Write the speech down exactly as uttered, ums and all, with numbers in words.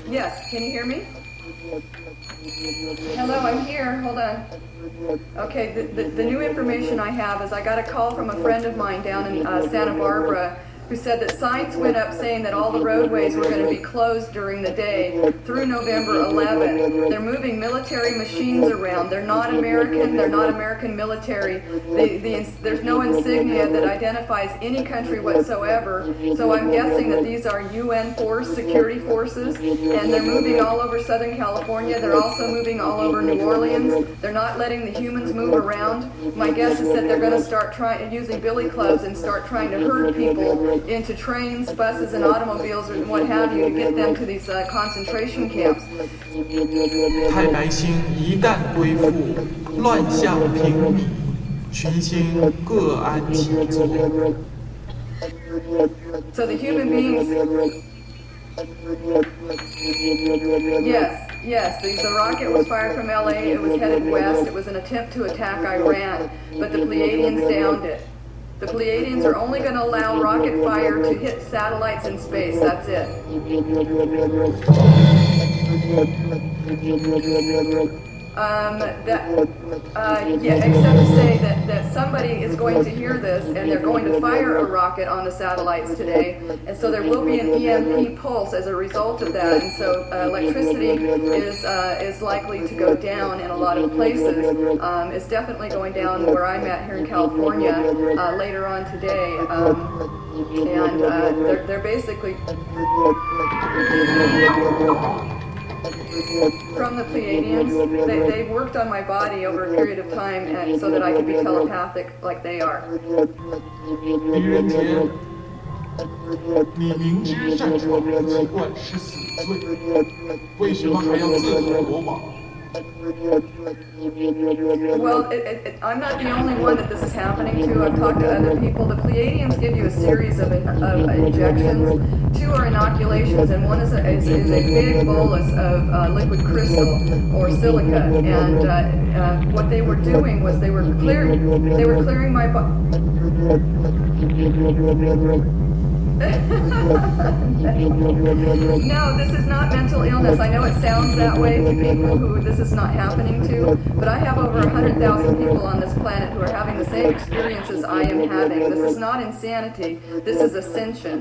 Yes, can you hear me? Hello, I'm here. Hold on. Okay, the, the, the new information I have is I got a call from a friend of mine down in uh, Santa Barbara who said that signs went up saying that all the roadways were going to be closed during the day through November eleventh. They're moving military machines around. They're not American. They're not American military. The, the, there's no insignia that identifies any country whatsoever. So I'm guessing that these are U N force, security forces, and they're moving all over Southern California. They're also moving all over New Orleans. They're not letting the humans move around. My guess is that they're going to start trying using billy clubs and start trying to herd people into trains, buses, and automobiles, and what have you, to get them to these uh, concentration camps. 太白星一旦归附，乱象平弭，群星各安其座。 So the human beings. Yes, yes, the, the rocket was fired from L A, it was headed west, it was an attempt to attack Iran, but the Pleiadians downed it. The Pleiadians are only going to allow rocket fire to hit satellites in space, that's it. Um, that, uh, yeah, except to say that, that somebody is going to hear this and they're going to fire a rocket on the satellites today, and so there will be an E M P pulse as a result of that, and so uh, electricity is uh, is likely to go down in a lot of places. Um, it's definitely going down where I'm at here in California uh, later on today, um, and uh, they're, they're basically from the Pleiadians. They, they worked on my body over a period of time and so that I could be telepathic like they are. 狄仁杰，你明知擅闯籍贯是死罪，为什么还要自投罗网？ Well, it, it, it, I'm not the only one that this is happening to. I've talked to other people. The Pleiadians give you a series of, in, of injections. Two are inoculations, and one is a, is, is a big bolus of uh, liquid crystal or silica. And uh, uh, what they were doing was they were clearing they were clearing my body. No, this is not mental illness. I know it sounds that way to people who this is not happening to, but I have over one hundred thousand people on this planet who are having the same experiences I am having. This is not insanity. This is ascension.